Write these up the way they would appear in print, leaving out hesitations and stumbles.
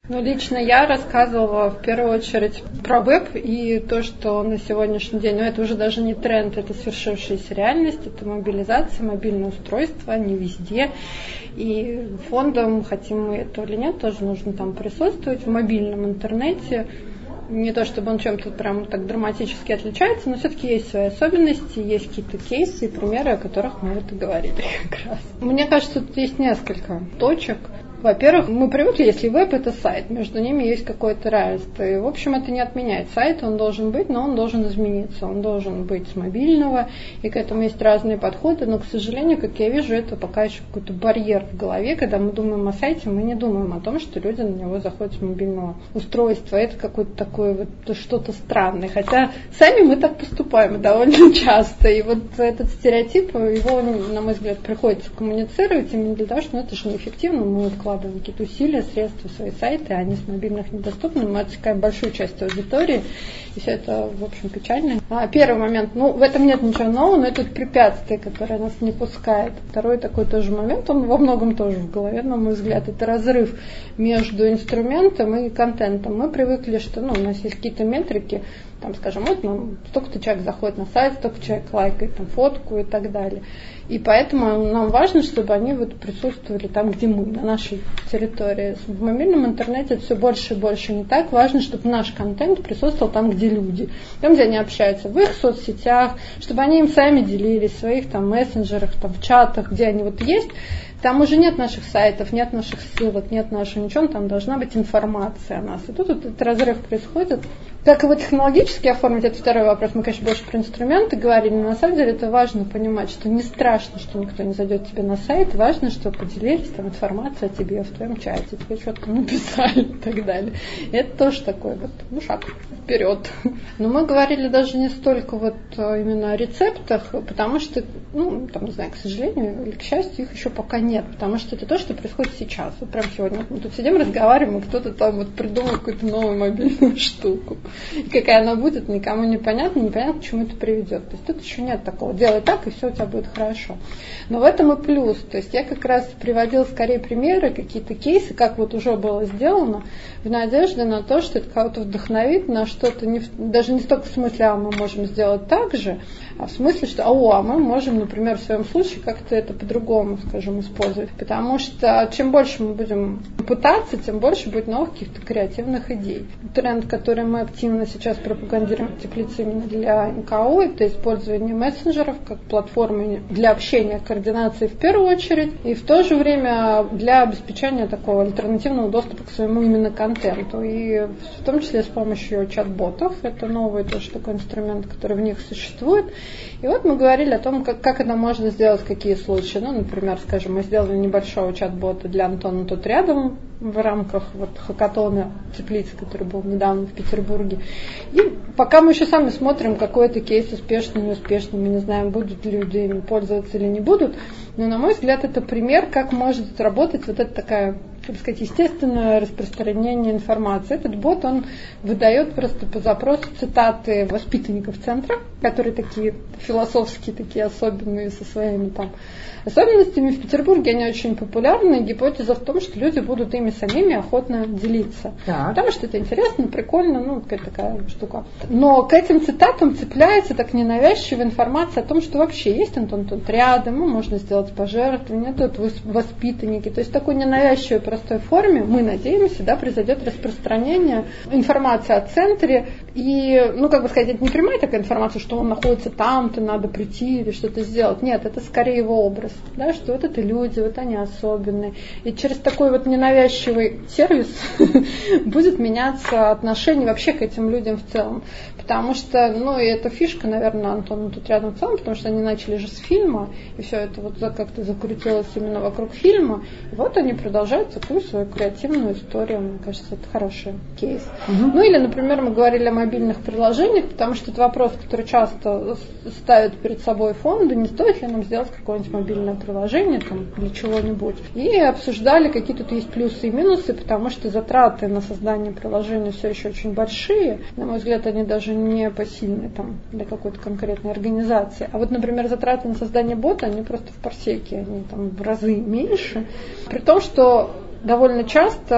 Ну, лично я рассказывала в первую очередь про веб и то, что на сегодняшний день, это уже даже не тренд, это свершившаяся реальность, это мобилизация, мобильное устройство, не везде. И фондом, хотим мы этого или нет, тоже нужно там присутствовать в мобильном интернете. Не то, чтобы он чем-то прям так драматически отличается, но все-таки есть свои особенности, есть какие-то кейсы и примеры, о которых мы вот и говорили как раз. Мне кажется, тут есть несколько точек. Во-первых, мы привыкли, если веб – это сайт, между ними есть какое-то равенство. И, в общем, это не отменяет сайт, он должен быть, но он должен измениться. Он должен быть с мобильного, и к этому есть разные подходы, но, к сожалению, как я вижу, это пока еще какой-то барьер в голове. Когда мы думаем о сайте, мы не думаем о том, что люди на него заходят с мобильного устройства. Это какое-то такое вот что-то странное. Хотя сами мы так поступаем довольно часто. И вот этот стереотип, его, на мой взгляд, приходится коммуницировать именно для того, что это же неэффективно, мы вкладываем какие-то усилия, средства в свои сайты, они с мобильных недоступны, мы отсекаем большую часть аудитории, и все это, в общем, печально. Первый момент, в этом нет ничего нового, но это препятствие, которое нас не пускает. Второй такой тоже момент, он во многом тоже в голове, на мой взгляд, это разрыв между инструментом и контентом. Мы привыкли, что у нас есть какие-то метрики, там, скажем, столько-то человек заходит на сайт, столько человек лайкает там, фотку и так далее. И поэтому нам важно, чтобы они присутствовали там, где мы, на нашей территории. В мобильном интернете это все больше и больше не так. Важно, чтобы наш контент присутствовал там, где люди, там, где они общаются, в их соцсетях, чтобы они им сами делились, в своих там, мессенджерах, там, в чатах, где они есть. Там уже нет наших сайтов, нет наших ссылок, нет нашего ничего, там должна быть информация о нас. И тут этот разрыв происходит. Как его технологически оформить, это второй вопрос. Мы, конечно, больше про инструменты говорили, но на самом деле это важно понимать, что не страшно, что никто не зайдет тебе на сайт, важно, что поделились там информацией о тебе в твоем чате, тебе что-то там написали и так далее. И это тоже такой шаг вперед. Но мы говорили даже не столько именно о рецептах, потому что, не знаю, к сожалению или к счастью, их еще пока нет, потому что это то, что происходит сейчас. Вот прямо сегодня мы тут сидим, разговариваем, и кто-то там придумал какую-то новую мобильную штуку. И какая она будет, никому непонятно, к чему это приведет. То есть тут еще нет такого, делай так, и все у тебя будет хорошо. Но в этом и плюс. То есть я как раз приводила скорее примеры, какие-то кейсы, как уже было сделано, в надежде на то, что это кого-то вдохновит на что-то, даже не столько в смысле, мы можем сделать так же, а в смысле, что мы можем, например, в своем случае как-то это по-другому, скажем, использовать. Потому что чем больше мы будем пытаться, тем больше будет новых каких-то креативных идей. Тренд, который мы активно сейчас пропагандируем в теплице именно для НКО, это использование мессенджеров как платформы для общения, координации в первую очередь, и в то же время для обеспечения такого альтернативного доступа к своему именно контенту. И в том числе с помощью чат-ботов. Это новый тоже такой инструмент, который в них существует. И мы говорили о том, как это можно сделать, какие случаи. Например, скажем, мы сделали небольшого чат-бота для Антона тут рядом в рамках хакатона теплицы, который был недавно в Петербурге. И пока мы еще сами смотрим, какой это кейс успешный, неуспешный, мы не знаем, будут ли люди ими пользоваться или не будут, но, на мой взгляд, это пример, как может работать эта такая, естественное распространение информации. Этот бот, он выдает просто по запросу цитаты воспитанников центра, которые такие философские, такие особенные, со своими особенностями. В Петербурге они очень популярны. Гипотеза в том, что люди будут ими самими охотно делиться. Да. Потому что это интересно, прикольно, какая-то такая штука. Но к этим цитатам цепляется так ненавязчивая информация о том, что вообще есть Антон тут рядом, можно сделать пожертвование, тут воспитанники. То есть в такой ненавязчивой простой форме, мы надеемся, произойдет распространение информации о центре. И, это не прямая такая информация, что он находится там-то, надо прийти или что-то сделать. Нет, это скорее его образ, что это люди, они особенные. И через такой ненавязчивый сервис будет меняться отношение вообще к этим людям в целом. Потому что, и эта фишка, наверное, Антон тут рядом в целом, потому что они начали же с фильма, и все это как-то закрутилось именно вокруг фильма. И они продолжают такую свою креативную историю. Мне кажется, это хороший кейс. Угу. Или, например, мы говорили о мобильных приложениях, потому что это вопрос, который часто ставят перед собой фонды, не стоит ли нам сделать какое-нибудь мобильное приложение для чего-нибудь. И обсуждали, какие тут есть плюсы и минусы, потому что затраты на создание приложения все еще очень большие. На мой взгляд, они даже не посильны для какой-то конкретной организации. А например, затраты на создание бота, они просто в парсеке, они в разы меньше. При том, что довольно часто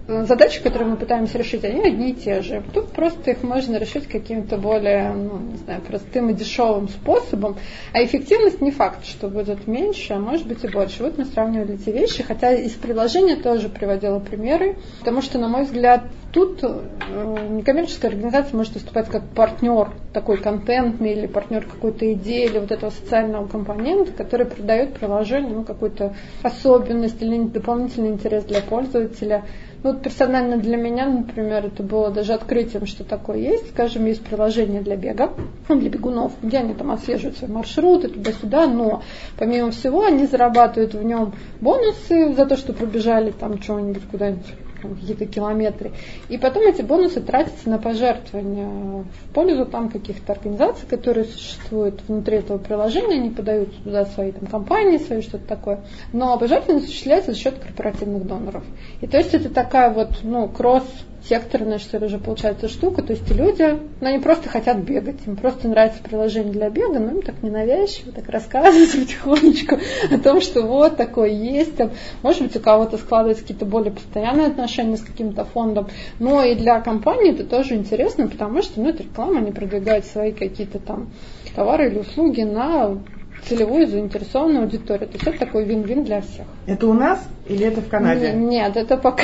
задачи, которые мы пытаемся решить, они одни и те же. Тут просто их можно решить каким-то более, простым и дешевым способом, а эффективность не факт, что будет меньше, а может быть и больше. Вот мы сравнивали эти вещи, хотя из приложения тоже приводила примеры, потому что, на мой взгляд, тут некоммерческая организация может выступать как партнер такой контентный или партнер какой-то идеи или вот этого социального компонента, который придает приложению какую-то особенность или дополнительный интерес для пользователя. Вот персонально для меня, например, это было даже открытием, что такое есть. Скажем, есть приложение для бега, для бегунов, где они там отслеживают свои маршруты туда-сюда, но помимо всего они зарабатывают в нем бонусы за то, что пробежали там чего-нибудь куда-нибудь, какие-то километры. И потом эти бонусы тратятся на пожертвования в пользу там каких-то организаций, которые существуют внутри этого приложения, они подают туда свои там компании, свои что-то такое. Но пожертвование осуществляется за счет корпоративных доноров. И то есть это такая вот, кросс-секторная, что ли, уже получается штука. То есть люди, они просто хотят бегать, им просто нравится приложение для бега, но им так ненавязчиво так рассказывать потихонечку о том, что вот такое есть. Там, может быть, у кого-то складываются какие-то более постоянные отношения с каким-то фондом. Но и для компании это тоже интересно, потому что, это реклама, они продвигают свои какие-то там товары или услуги на целевую заинтересованную аудиторию. То есть это такой вин-вин для всех. Это у нас или это в Канаде? Нет, это пока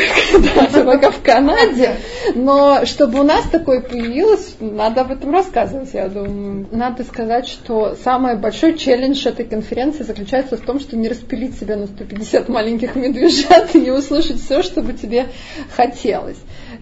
в Канаде. Но чтобы у нас такое появилось, надо об этом рассказывать, я думаю. Надо сказать, что самый большой челлендж этой конференции заключается в том, что не распилить себя на 150 маленьких медвежат и не услышать все, что бы тебе хотелось.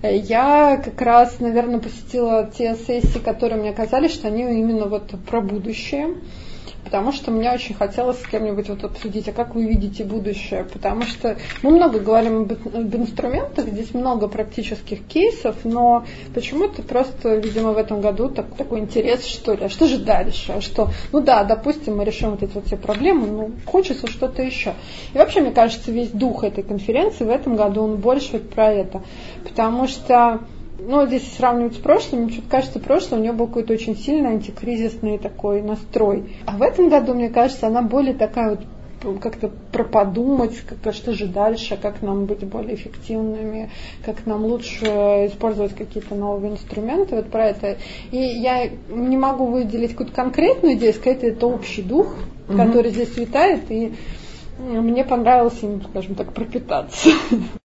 Я как раз, наверное, посетила те сессии, которые мне казались, что они именно про будущее. Потому что мне очень хотелось с кем-нибудь обсудить, а как вы видите будущее. Потому что мы много говорим об инструментах, здесь много практических кейсов, но почему-то просто, видимо, в этом году такой интерес, что ли, а что же дальше? Допустим, мы решим вот эти все проблемы, но хочется что-то еще. И вообще, мне кажется, весь дух этой конференции в этом году, он больше про это. Потому что здесь сравнивать с прошлым, мне кажется, прошлое у нее был какой-то очень сильный антикризисный такой настрой. А в этом году, мне кажется, она более такая как-то подумать, что же дальше, как нам быть более эффективными, как нам лучше использовать какие-то новые инструменты, вот про это. И я не могу выделить какую-то конкретную идею, сказать, это общий дух, который здесь витает, и мне понравилось им, скажем так, пропитаться.